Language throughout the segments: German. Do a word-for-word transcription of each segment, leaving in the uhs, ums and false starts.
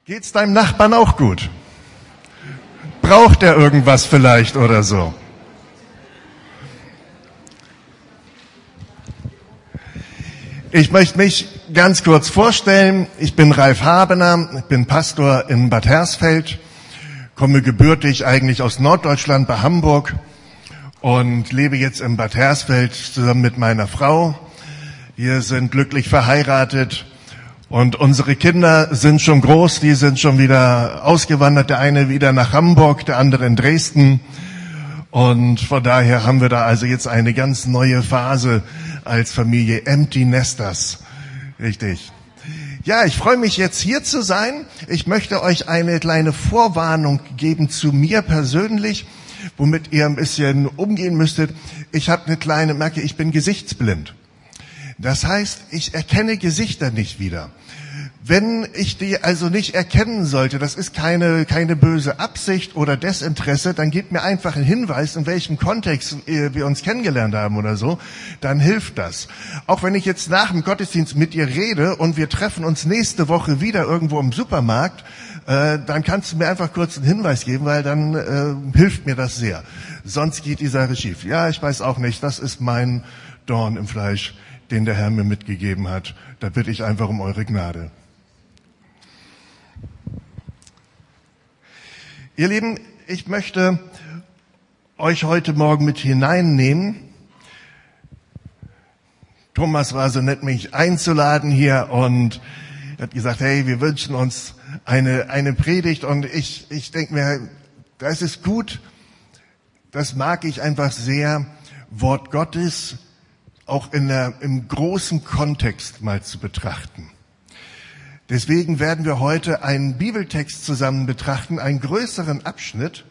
Geht's deinem Nachbarn auch gut? Braucht er irgendwas vielleicht oder so? Ich möchte mich ganz kurz vorstellen. Ich bin Ralf Habener, ich bin Pastor in Bad Hersfeld, komme gebürtig eigentlich aus Norddeutschland bei Hamburg und lebe jetzt in Bad Hersfeld zusammen mit meiner Frau. Wir sind glücklich verheiratet und unsere Kinder sind schon groß, die sind schon wieder ausgewandert, der eine wieder nach Hamburg, der andere in Dresden. Und von daher haben wir da also jetzt eine ganz neue Phase als Familie Empty Nesters. Richtig. Ja, ich freue mich jetzt hier zu sein. Ich möchte euch eine kleine Vorwarnung geben zu mir persönlich, womit ihr ein bisschen umgehen müsstet. Ich habe eine kleine Merke, ich bin gesichtsblind. Das heißt, ich erkenne Gesichter nicht wieder. Wenn ich die also nicht erkennen sollte, das ist keine keine böse Absicht oder Desinteresse, dann gebt mir einfach einen Hinweis, in welchem Kontext wir uns kennengelernt haben oder so, dann hilft das. Auch wenn ich jetzt nach dem Gottesdienst mit ihr rede und wir treffen uns nächste Woche wieder irgendwo im Supermarkt, äh, dann kannst du mir einfach kurz einen Hinweis geben, weil dann äh, hilft mir das sehr. Sonst geht die Sache schief. Ja, ich weiß auch nicht, das ist mein Dorn im Fleisch, den der Herr mir mitgegeben hat. Da bitte ich einfach um eure Gnade. Ihr Lieben, ich möchte euch heute Morgen mit hineinnehmen. Thomas war so nett, mich einzuladen hier und hat gesagt, hey, wir wünschen uns eine eine Predigt und ich ich denke mir, das ist gut, das mag ich einfach sehr, Wort Gottes auch in der, im großen Kontext mal zu betrachten. Deswegen werden wir heute einen Bibeltext zusammen betrachten, einen größeren Abschnitt.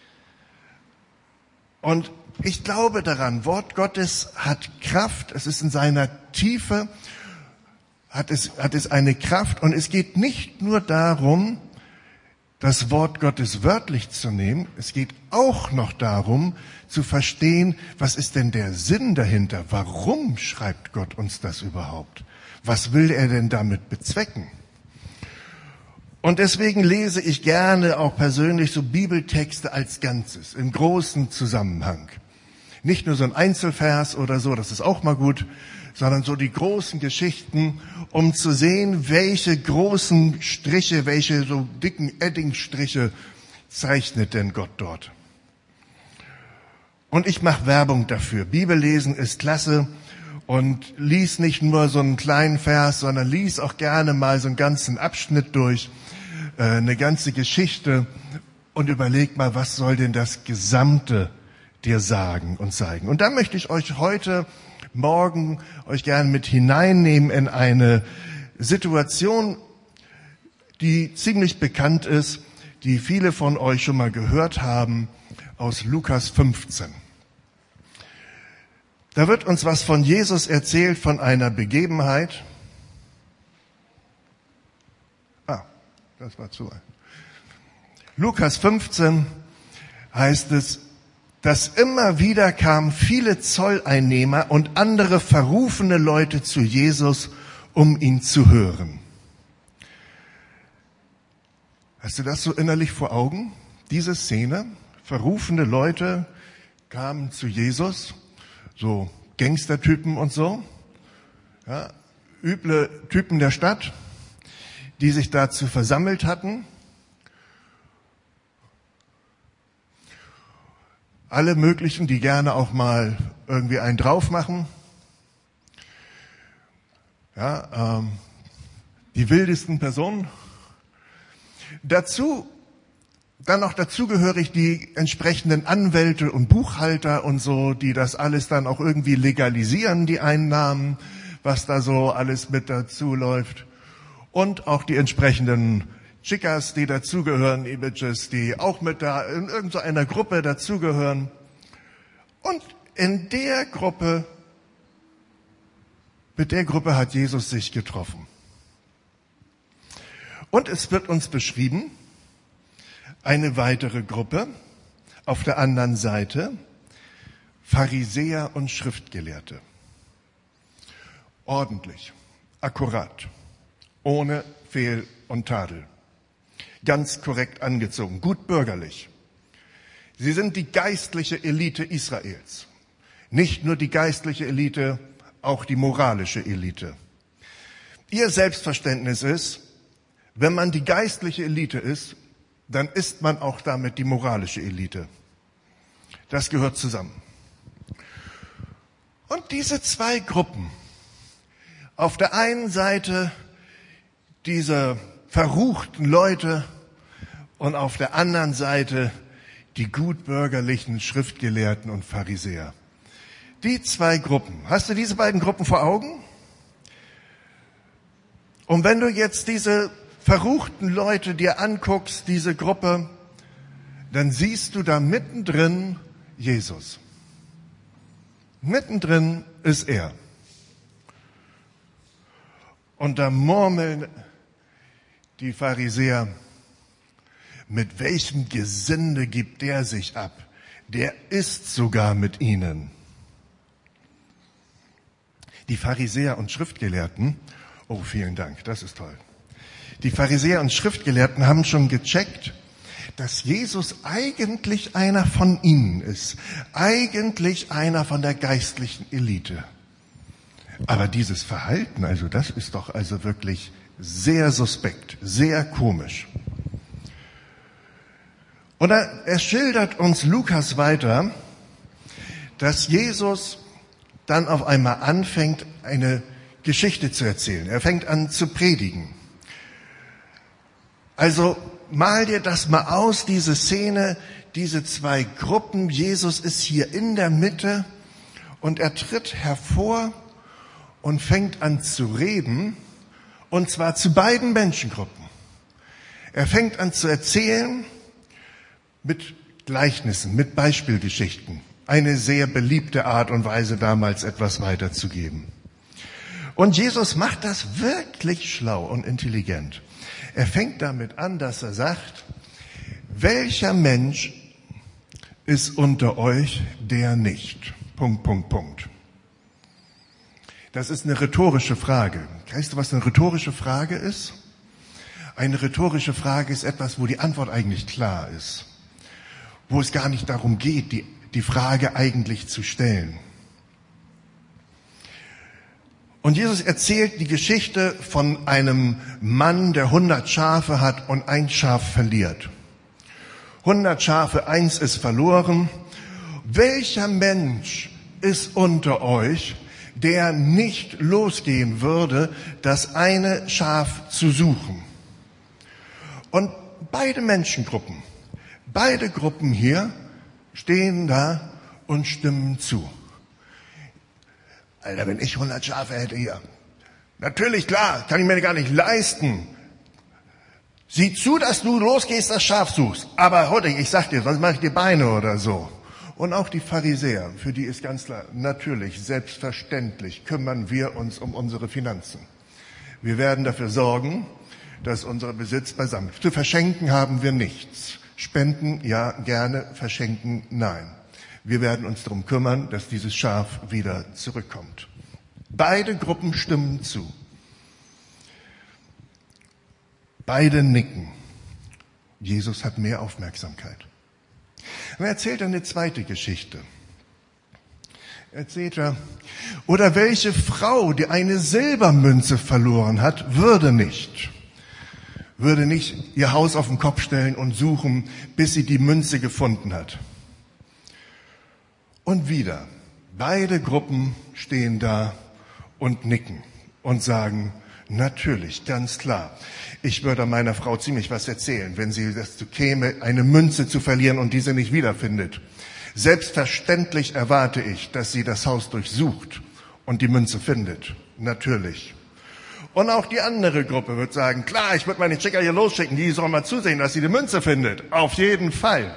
Und ich glaube daran, Wort Gottes hat Kraft, es ist in seiner Tiefe, hat es, hat es eine Kraft. Und es geht nicht nur darum, das Wort Gottes wörtlich zu nehmen, es geht auch noch darum, zu verstehen, was ist denn der Sinn dahinter? Warum schreibt Gott uns das überhaupt? Was will er denn damit bezwecken? Und deswegen lese ich gerne auch persönlich so Bibeltexte als Ganzes, im großen Zusammenhang. Nicht nur so ein Einzelvers oder so, das ist auch mal gut, sondern so die großen Geschichten, um zu sehen, welche großen Striche, welche so dicken Eddingstriche zeichnet denn Gott dort. Und ich mache Werbung dafür. Bibellesen ist klasse und lies nicht nur so einen kleinen Vers, sondern lies auch gerne mal so einen ganzen Abschnitt durch, eine ganze Geschichte und überleg mal, was soll denn das Gesamte dir sagen und zeigen. Und da möchte ich euch heute Morgen euch gerne mit hineinnehmen in eine Situation, die ziemlich bekannt ist, die viele von euch schon mal gehört haben, aus Lukas fünfzehn. Da wird uns was von Jesus erzählt, von einer Begebenheit. Ah, das war zu ein. Lukas fünfzehn heißt es, dass immer wieder kamen viele Zolleinnehmer und andere verrufene Leute zu Jesus, um ihn zu hören. Hast du das so innerlich vor Augen? Diese Szene? Verrufene Leute kamen zu Jesus, so Gangstertypen und so, ja, üble Typen der Stadt, die sich dazu versammelt hatten. Alle möglichen, die gerne auch mal irgendwie einen drauf machen. Ja, ähm, die wildesten Personen. Dazu, dann noch dazugehörig die entsprechenden Anwälte und Buchhalter und so, die das alles dann auch irgendwie legalisieren, die Einnahmen, was da so alles mit dazu läuft. Und auch die entsprechenden Chicas, die dazugehören, Images, die auch mit da in irgendeiner Gruppe dazugehören. Und in der Gruppe, mit der Gruppe hat Jesus sich getroffen. Und es wird uns beschrieben, eine weitere Gruppe, auf der anderen Seite Pharisäer und Schriftgelehrte. Ordentlich, akkurat, ohne Fehl und Tadel. ganz korrekt angezogen, gut bürgerlich. Sie sind die geistliche Elite Israels. Nicht nur die geistliche Elite, auch die moralische Elite. Ihr Selbstverständnis ist, wenn man die geistliche Elite ist, dann ist man auch damit die moralische Elite. Das gehört zusammen. Und diese zwei Gruppen, auf der einen Seite diese verruchten Leute und auf der anderen Seite die gutbürgerlichen Schriftgelehrten und Pharisäer. Die zwei Gruppen. Hast du diese beiden Gruppen vor Augen? Und wenn du jetzt diese verruchten Leute dir anguckst, diese Gruppe, dann siehst du da mittendrin Jesus. Mittendrin ist er. Und da murmeln die Pharisäer, mit welchem Gesinde gibt der sich ab? Der isst sogar mit ihnen. Die Pharisäer und Schriftgelehrten, oh vielen Dank, das ist toll. Die Pharisäer und Schriftgelehrten haben schon gecheckt, dass Jesus eigentlich einer von ihnen ist, eigentlich einer von der geistlichen Elite. Aber dieses Verhalten, also das ist doch also wirklich sehr suspekt, sehr komisch. Und er, er schildert uns Lukas weiter, dass Jesus dann auf einmal anfängt, eine Geschichte zu erzählen. Er fängt an zu predigen. Also mal dir das mal aus, diese Szene, diese zwei Gruppen. Jesus ist hier in der Mitte und er tritt hervor und fängt an zu reden, und zwar zu beiden Menschengruppen. Er fängt an zu erzählen mit Gleichnissen, mit Beispielgeschichten. Eine sehr beliebte Art und Weise, damals etwas weiterzugeben. Und Jesus macht das wirklich schlau und intelligent. Er fängt damit an, dass er sagt, welcher Mensch ist unter euch, der nicht? Punkt, Punkt, Punkt. Das ist eine rhetorische Frage. Weißt du, was eine rhetorische Frage ist? Eine rhetorische Frage ist etwas, wo die Antwort eigentlich klar ist. Wo es gar nicht darum geht, die, die Frage eigentlich zu stellen. Und Jesus erzählt die Geschichte von einem Mann, der hundert Schafe hat und ein Schaf verliert. hundert Schafe, eins ist verloren. Welcher Mensch ist unter euch, der nicht losgehen würde, das eine Schaf zu suchen? Und beide Menschengruppen, beide Gruppen hier stehen da und stimmen zu. Alter, wenn ich hundert Schafe hätte hier. Natürlich, klar, kann ich mir gar nicht leisten. Sieh zu, dass du losgehst, das Schaf suchst. Aber heute, ich sag dir, sonst mache ich dir Beine oder so. Und auch die Pharisäer, für die ist ganz klar, natürlich, selbstverständlich kümmern wir uns um unsere Finanzen. Wir werden dafür sorgen, dass unser Besitz beisammen ist. Zu verschenken haben wir nichts. Spenden, ja, gerne. Verschenken, nein. Wir werden uns darum kümmern, dass dieses Schaf wieder zurückkommt. Beide Gruppen stimmen zu. Beide nicken. Jesus hat mehr Aufmerksamkeit. Und er erzählt eine zweite Geschichte. Erzählt er, oder welche Frau, die eine Silbermünze verloren hat, würde nicht, würde nicht ihr Haus auf den Kopf stellen und suchen, bis sie die Münze gefunden hat. Und wieder, beide Gruppen stehen da und nicken und sagen, natürlich, ganz klar. Ich würde meiner Frau ziemlich was erzählen, wenn sie dazu käme, eine Münze zu verlieren und diese nicht wiederfindet. Selbstverständlich erwarte ich, dass sie das Haus durchsucht und die Münze findet. Natürlich. Und auch die andere Gruppe wird sagen, klar, ich würde meine Schicker hier losschicken, die soll mal zusehen, dass sie die Münze findet. Auf jeden Fall.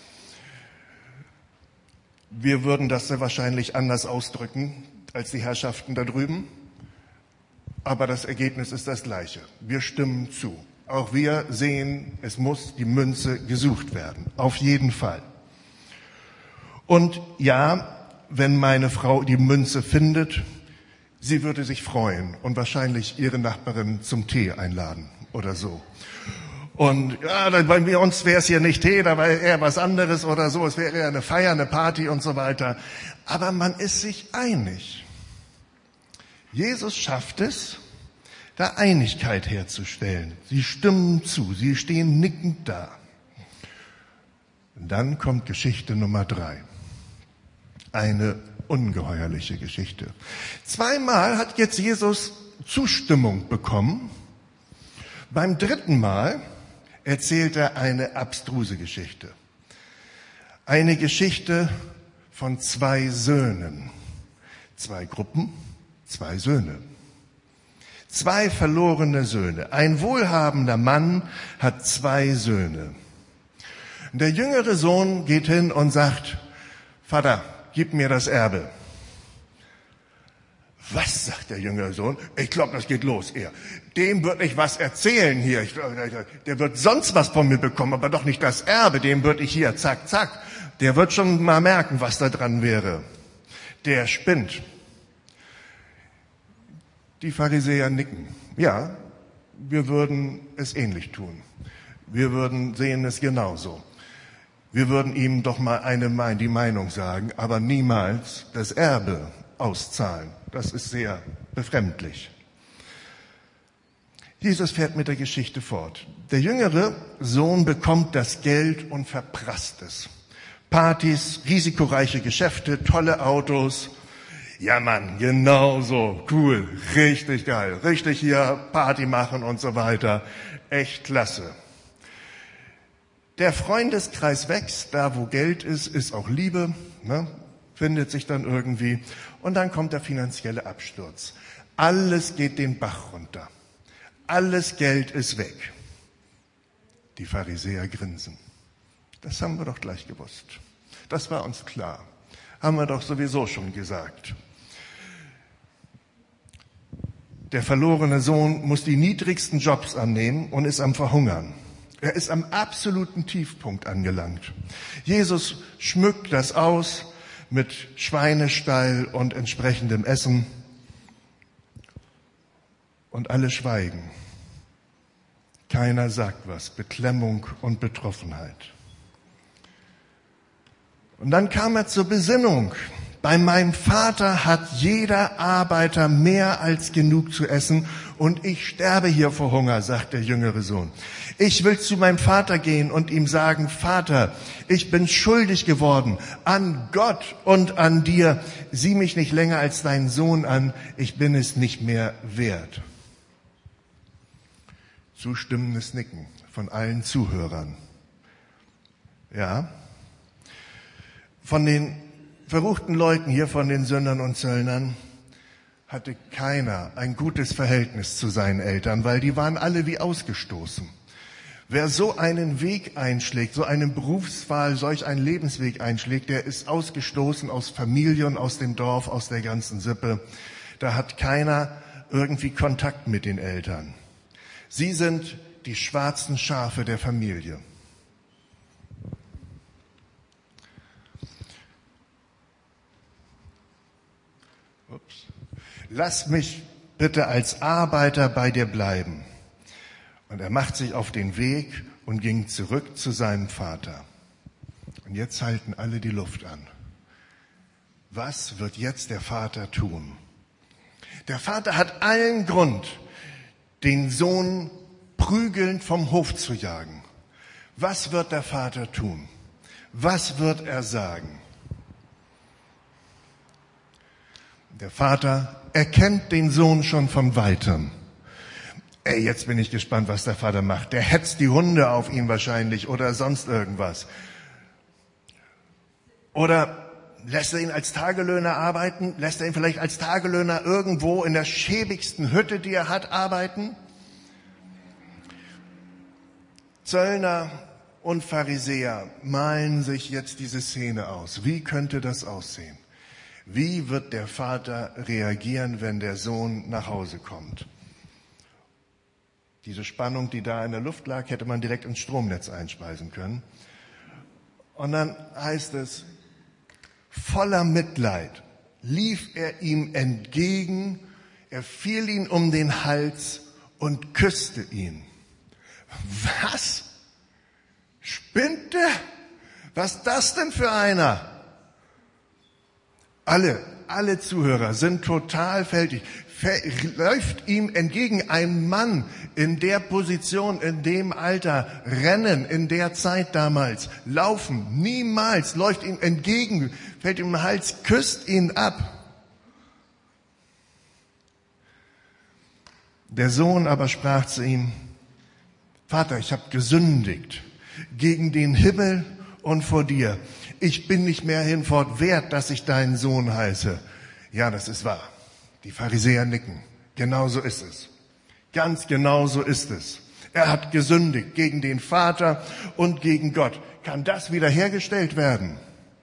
Wir würden das sehr wahrscheinlich anders ausdrücken als die Herrschaften da drüben. Aber das Ergebnis ist das gleiche. Wir stimmen zu. Auch wir sehen, es muss die Münze gesucht werden. Auf jeden Fall. Und ja, wenn meine Frau die Münze findet, sie würde sich freuen und wahrscheinlich ihre Nachbarin zum Tee einladen oder so. Und ja, bei wir uns wäre es hier nicht Tee, da wäre eher was anderes oder so. Es wäre eher eine Feier, eine Party und so weiter. Aber man ist sich einig. Jesus schafft es, da Einigkeit herzustellen. Sie stimmen zu, sie stehen nickend da. Und dann kommt Geschichte Nummer drei. Eine ungeheuerliche Geschichte. Zweimal hat jetzt Jesus Zustimmung bekommen. Beim dritten Mal erzählt er eine abstruse Geschichte. Eine Geschichte von zwei Söhnen. Zwei Gruppen, zwei Söhne. Zwei verlorene Söhne. Ein wohlhabender Mann hat zwei Söhne. Der jüngere Sohn geht hin und sagt, Vater, gib mir das Erbe. Was, sagt der jüngere Sohn? Ich glaube, das geht los. Er, dem wird ich was erzählen hier. Ich, der wird sonst was von mir bekommen, aber doch nicht das Erbe. Dem wird ich hier, zack, zack. Der wird schon mal merken, was da dran wäre. Der spinnt. Die Pharisäer nicken. Ja, wir würden es ähnlich tun. Wir würden sehen es genauso. Wir würden ihm doch mal eine, die Meinung sagen, aber niemals das Erbe auszahlen. Das ist sehr befremdlich. Jesus fährt mit der Geschichte fort. Der jüngere Sohn bekommt das Geld und verprasst es. Partys, risikoreiche Geschäfte, tolle Autos. Ja Mann, genau so, cool, richtig geil, richtig hier Party machen und so weiter. Echt klasse. Der Freundeskreis wächst, da wo Geld ist, ist auch Liebe, ne? Findet sich dann irgendwie. Und dann kommt der finanzielle Absturz. Alles geht den Bach runter. Alles Geld ist weg. Die Pharisäer grinsen. Das haben wir doch gleich gewusst. Das war uns klar. Haben wir doch sowieso schon gesagt. Der verlorene Sohn muss die niedrigsten Jobs annehmen und ist am Verhungern. Er ist am absoluten Tiefpunkt angelangt. Jesus schmückt das aus mit Schweinestall und entsprechendem Essen. Und alle schweigen. Keiner sagt was. Beklemmung und Betroffenheit. Und dann kam er zur Besinnung. Bei meinem Vater hat jeder Arbeiter mehr als genug zu essen und ich sterbe hier vor Hunger, sagt der jüngere Sohn. Ich will zu meinem Vater gehen und ihm sagen, Vater, ich bin schuldig geworden an Gott und an dir. Sieh mich nicht länger als deinen Sohn an, ich bin es nicht mehr wert. Zustimmendes Nicken von allen Zuhörern. Ja, von den verruchten Leuten hier, von den Sündern und Zöllnern, hatte keiner ein gutes Verhältnis zu seinen Eltern, weil die waren alle wie ausgestoßen. Wer so einen Weg einschlägt, so einen Berufswahl, solch einen Lebensweg einschlägt, der ist ausgestoßen aus Familien, aus dem Dorf, aus der ganzen Sippe. Da hat keiner irgendwie Kontakt mit den Eltern. Sie sind die schwarzen Schafe der Familie. Ups. Lass mich bitte als Arbeiter bei dir bleiben. Und er macht sich auf den Weg und ging zurück zu seinem Vater. Und jetzt halten alle die Luft an. Was wird jetzt der Vater tun? Der Vater hat allen Grund, den Sohn prügelnd vom Hof zu jagen. Was wird der Vater tun? Was wird er sagen? Der Vater erkennt den Sohn schon von Weitem. Ey, jetzt bin ich gespannt, was der Vater macht. Der hetzt die Hunde auf ihn wahrscheinlich oder sonst irgendwas. Oder lässt er ihn als Tagelöhner arbeiten? Lässt er ihn vielleicht als Tagelöhner irgendwo in der schäbigsten Hütte, die er hat, arbeiten? Zöllner und Pharisäer malen sich jetzt diese Szene aus. Wie könnte das aussehen? Wie wird der Vater reagieren, wenn der Sohn nach Hause kommt? Diese Spannung, die da in der Luft lag, hätte man direkt ins Stromnetz einspeisen können. Und dann heißt es, voller Mitleid lief er ihm entgegen, er fiel ihm um den Hals und küsste ihn. Was? Spinnt der? Was ist das denn für einer? Alle, alle Zuhörer sind total fertig. Läuft ihm entgegen ein Mann in der Position, in dem Alter, rennen, in der Zeit damals, laufen, niemals läuft ihm entgegen, fällt ihm im Hals, küsst ihn ab. Der Sohn aber sprach zu ihm, Vater, ich habe gesündigt gegen den Himmel und vor dir. Ich bin nicht mehr hinfort wert, dass ich deinen Sohn heiße. Ja, das ist wahr. Die Pharisäer nicken. Genau so ist es. Ganz genau so ist es. Er hat gesündigt gegen den Vater und gegen Gott. Kann das wiederhergestellt werden?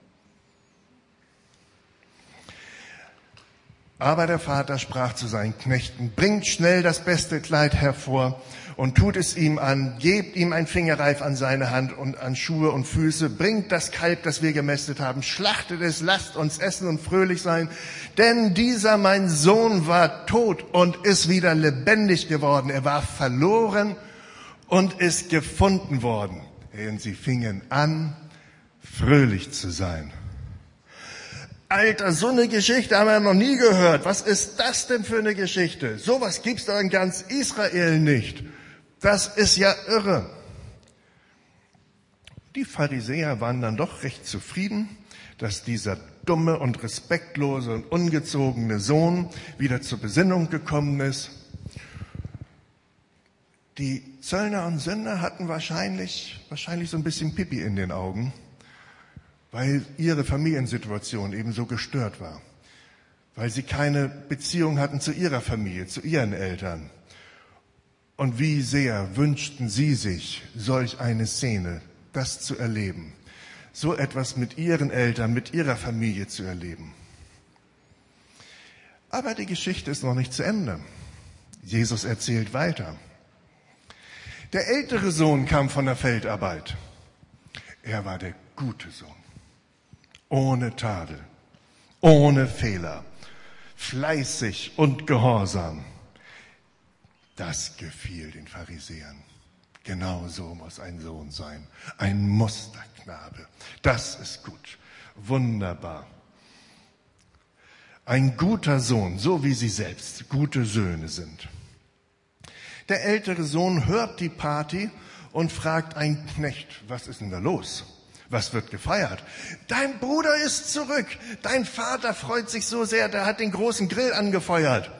Aber der Vater sprach zu seinen Knechten, bringt schnell das beste Kleid hervor und tut es ihm an, gebt ihm ein Fingerreif an seine Hand und an Schuhe und Füße, bringt das Kalb, das wir gemästet haben, schlachtet es, lasst uns essen und fröhlich sein, denn dieser mein Sohn war tot und ist wieder lebendig geworden. Er war verloren und ist gefunden worden. Und sie fingen an, fröhlich zu sein. Alter, so eine Geschichte haben wir noch nie gehört. Was ist das denn für eine Geschichte? Sowas gibt's doch in ganz Israel nicht. Das ist ja irre. Die Pharisäer waren dann doch recht zufrieden, dass dieser dumme und respektlose und ungezogene Sohn wieder zur Besinnung gekommen ist. Die Zöllner und Sünder hatten wahrscheinlich, wahrscheinlich so ein bisschen Pipi in den Augen, weil ihre Familiensituation eben so gestört war, weil sie keine Beziehung hatten zu ihrer Familie, zu ihren Eltern. Und wie sehr wünschten sie sich solch eine Szene, das zu erleben, so etwas mit ihren Eltern, mit ihrer Familie zu erleben. Aber die Geschichte ist noch nicht zu Ende. Jesus erzählt weiter. Der ältere Sohn kam von der Feldarbeit. Er war der gute Sohn. Ohne Tadel, ohne Fehler, fleißig und gehorsam. Das gefiel den Pharisäern. Genau so muss ein Sohn sein, ein Musterknabe. Das ist gut, wunderbar. Ein guter Sohn, so wie sie selbst gute Söhne sind. Der ältere Sohn hört die Party und fragt einen Knecht, was ist denn da los? Was wird gefeiert? Dein Bruder ist zurück. Dein Vater freut sich so sehr, der hat den großen Grill angefeuert.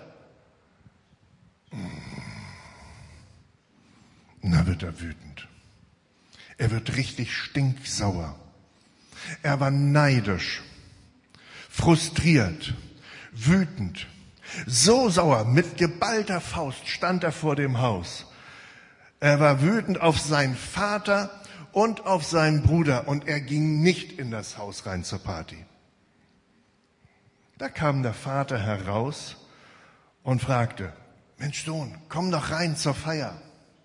Na, wird er wütend. Er wird richtig stinksauer. Er war neidisch, frustriert, wütend. So sauer, mit geballter Faust stand er vor dem Haus. Er war wütend auf seinen Vater und auf seinen Bruder, und er ging nicht in das Haus rein zur Party. Da kam der Vater heraus und fragte, Mensch Sohn, komm doch rein zur Feier.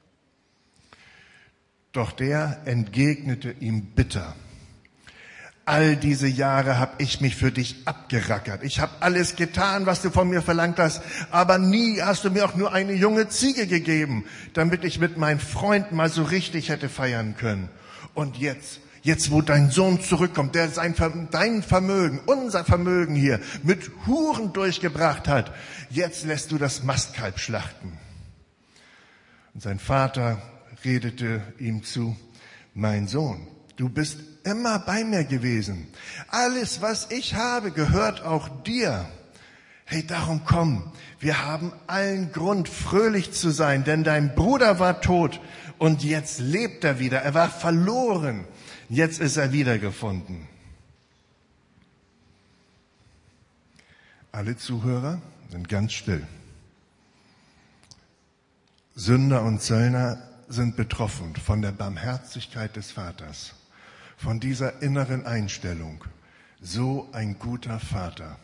Doch der entgegnete ihm bitter, all diese Jahre habe ich mich für dich abgerackert. Ich habe alles getan, was du von mir verlangt hast, aber nie hast du mir auch nur eine junge Ziege gegeben, damit ich mit meinen Freunden mal so richtig hätte feiern können. Und jetzt, jetzt wo dein Sohn zurückkommt, der sein, dein Vermögen, unser Vermögen hier mit Huren durchgebracht hat, jetzt lässt du das Mastkalb schlachten. Und sein Vater redete ihm zu, mein Sohn, du bist immer bei mir gewesen. Alles, was ich habe, gehört auch dir. Hey, darum komm, wir haben allen Grund, fröhlich zu sein, denn dein Bruder war tot und jetzt lebt er wieder. Er war verloren, jetzt ist er wiedergefunden. Alle Zuhörer sind ganz still. Sünder und Zöllner sind betroffen von der Barmherzigkeit des Vaters, von dieser inneren Einstellung. So ein guter Vater.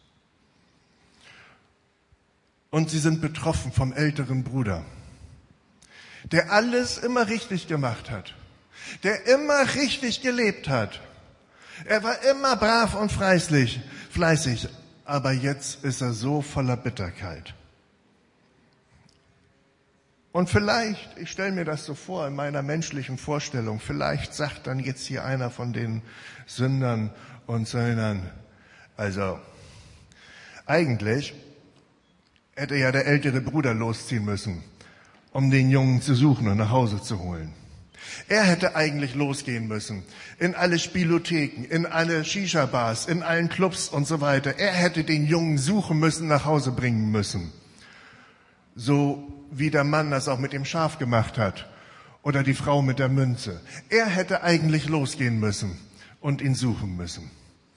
Und sie sind betroffen vom älteren Bruder, der alles immer richtig gemacht hat, der immer richtig gelebt hat. Er war immer brav und fleißig, fleißig, aber jetzt ist er so voller Bitterkeit. Und vielleicht, ich stelle mir das so vor in meiner menschlichen Vorstellung, vielleicht sagt dann jetzt hier einer von den Sündern und Söldnern, also eigentlich hätte ja der ältere Bruder losziehen müssen, um den Jungen zu suchen und nach Hause zu holen. Er hätte eigentlich losgehen müssen, in alle Spielotheken, in alle Shisha-Bars, in allen Clubs und so weiter. Er hätte den Jungen suchen müssen, nach Hause bringen müssen. So wie der Mann das auch mit dem Schaf gemacht hat oder die Frau mit der Münze. Er hätte eigentlich losgehen müssen und ihn suchen müssen.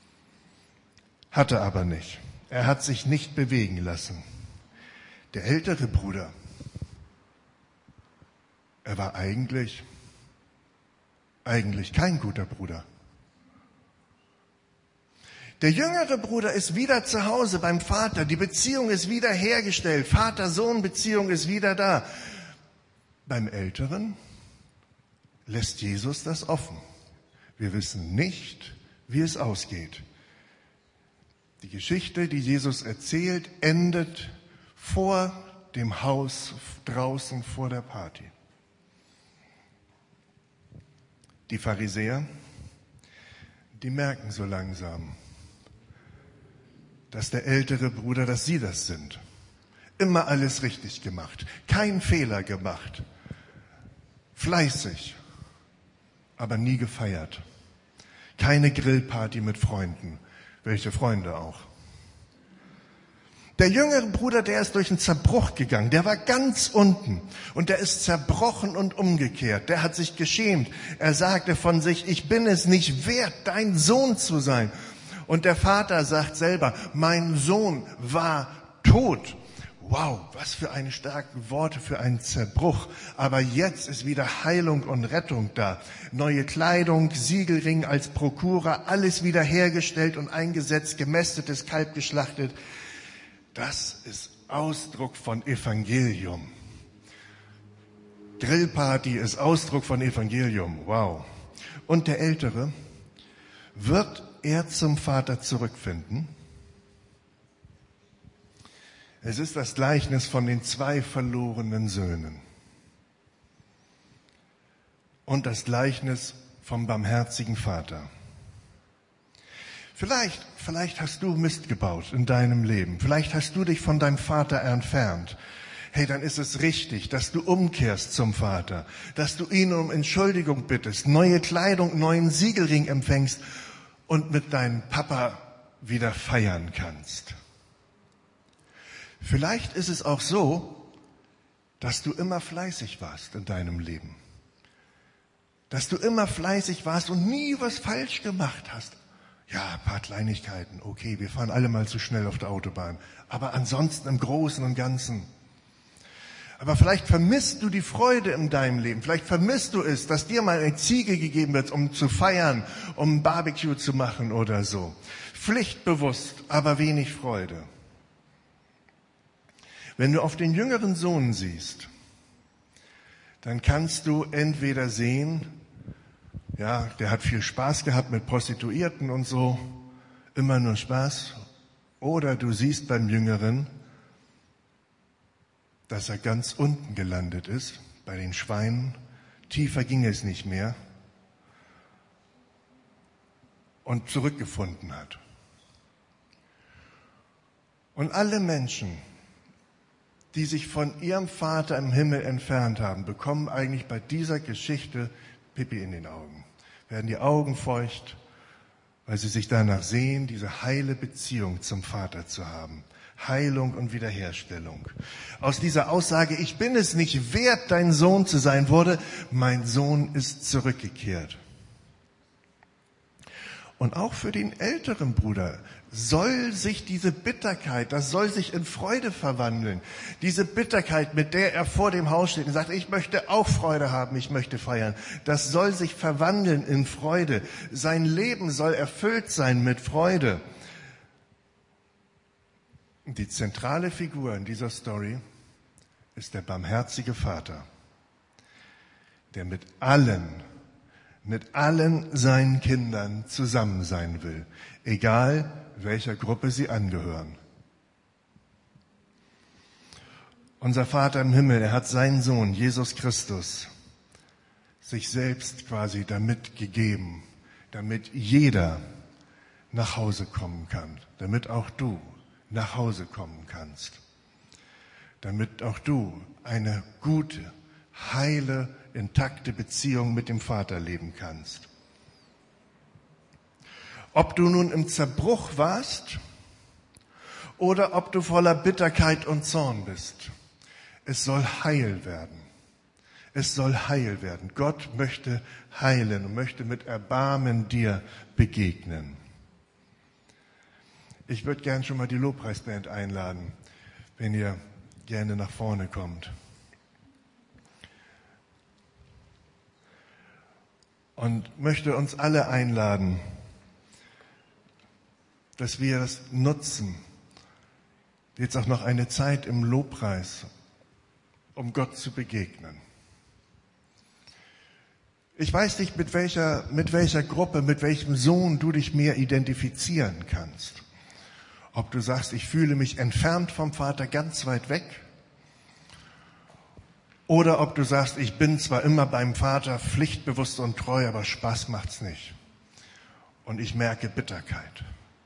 Hatte aber nicht. Er hat sich nicht bewegen lassen. Der ältere Bruder, er war eigentlich, eigentlich kein guter Bruder. Der jüngere Bruder ist wieder zu Hause beim Vater. Die Beziehung ist wieder hergestellt. Vater-Sohn-Beziehung ist wieder da. Beim Älteren lässt Jesus das offen. Wir wissen nicht, wie es ausgeht. Die Geschichte, die Jesus erzählt, endet vor dem Haus draußen vor der Party. Die Pharisäer, die merken so langsam, dass der ältere Bruder, dass sie das sind. Immer alles richtig gemacht, kein Fehler gemacht, fleißig, aber nie gefeiert. Keine Grillparty mit Freunden, welche Freunde auch. Der jüngere Bruder, der ist durch einen Zerbruch gegangen, der war ganz unten und der ist zerbrochen und umgekehrt. Der hat sich geschämt. Er sagte von sich, ich bin es nicht wert, dein Sohn zu sein. Und der Vater sagt selber, mein Sohn war tot. Wow, was für eine starke Worte für einen Zerbruch. Aber jetzt ist wieder Heilung und Rettung da. Neue Kleidung, Siegelring als Prokura, alles wieder hergestellt und eingesetzt, gemästetes Kalb geschlachtet. Das ist Ausdruck von Evangelium. Grillparty ist Ausdruck von Evangelium. Wow. Und der Ältere, wird er zum Vater zurückfinden? Es ist das Gleichnis von den zwei verlorenen Söhnen und das Gleichnis vom barmherzigen Vater. Vielleicht, vielleicht hast du Mist gebaut in deinem Leben. Vielleicht hast du dich von deinem Vater entfernt. Hey, dann ist es richtig, dass du umkehrst zum Vater, dass du ihn um Entschuldigung bittest, neue Kleidung, neuen Siegelring empfängst und mit deinem Papa wieder feiern kannst. Vielleicht ist es auch so, dass du immer fleißig warst in deinem Leben. Dass du immer fleißig warst und nie was falsch gemacht hast. Ja, ein paar Kleinigkeiten, okay, wir fahren alle mal zu schnell auf der Autobahn. Aber ansonsten im Großen und Ganzen. Aber vielleicht vermisst du die Freude in deinem Leben. Vielleicht vermisst du es, dass dir mal eine Ziege gegeben wird, um zu feiern, um ein Barbecue zu machen oder so. Pflichtbewusst, aber wenig Freude. Wenn du auf den jüngeren Sohn siehst, dann kannst du entweder sehen, ja, der hat viel Spaß gehabt mit Prostituierten und so, immer nur Spaß. Oder du siehst beim Jüngeren, dass er ganz unten gelandet ist, bei den Schweinen. Tiefer ging es nicht mehr. Und zurückgefunden hat. Und alle Menschen, die sich von ihrem Vater im Himmel entfernt haben, bekommen eigentlich bei dieser Geschichte Pipi in den Augen. Werden die Augen feucht, weil sie sich danach sehen, diese heile Beziehung zum Vater zu haben. Heilung und Wiederherstellung. Aus dieser Aussage, ich bin es nicht wert, dein Sohn zu sein, wurde, mein Sohn ist zurückgekehrt. Und auch für den älteren Bruder soll sich diese Bitterkeit, das soll sich in Freude verwandeln. Diese Bitterkeit, mit der er vor dem Haus steht und sagt, ich möchte auch Freude haben, ich möchte feiern. Das soll sich verwandeln in Freude. Sein Leben soll erfüllt sein mit Freude. Die zentrale Figur in dieser Story ist der barmherzige Vater, der mit allen, mit allen seinen Kindern zusammen sein will, egal welcher Gruppe sie angehören. Unser Vater im Himmel, er hat seinen Sohn, Jesus Christus, sich selbst quasi damit gegeben, damit jeder nach Hause kommen kann, damit auch du nach Hause kommen kannst, damit auch du eine gute, heile, intakte Beziehung mit dem Vater leben kannst. Ob du nun im Zerbruch warst oder ob du voller Bitterkeit und Zorn bist, es soll heil werden. Es soll heil werden. Gott möchte heilen und möchte mit Erbarmen dir begegnen. Ich würde gern schon mal die Lobpreisband einladen, wenn ihr gerne nach vorne kommt. Und möchte uns alle einladen, dass wir das nutzen, jetzt auch noch eine Zeit im Lobpreis, um Gott zu begegnen. Ich weiß nicht, mit welcher, mit welcher Gruppe, mit welchem Sohn du dich mehr identifizieren kannst. Ob du sagst, ich fühle mich entfernt vom Vater, ganz weit weg. Oder ob du sagst, ich bin zwar immer beim Vater pflichtbewusst und treu, aber Spaß macht's nicht. Und ich merke Bitterkeit.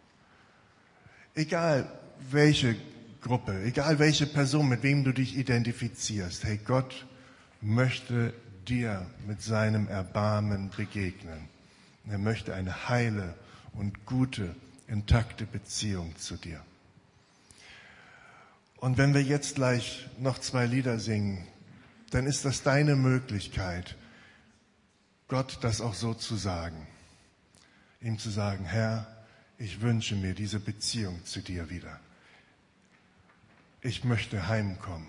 Egal welche Gruppe, egal welche Person, mit wem du dich identifizierst, hey, Gott möchte dir mit seinem Erbarmen begegnen. Er möchte eine heile und gute, intakte Beziehung zu dir. Und wenn wir jetzt gleich noch zwei Lieder singen, dann ist das deine Möglichkeit, Gott das auch so zu sagen. Ihm zu sagen, Herr, ich wünsche mir diese Beziehung zu dir wieder. Ich möchte heimkommen.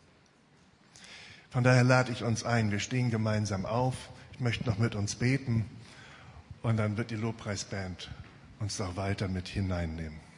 Von daher lade ich uns ein, wir stehen gemeinsam auf. Ich möchte noch mit uns beten und dann wird die Lobpreisband uns noch weiter mit hineinnehmen.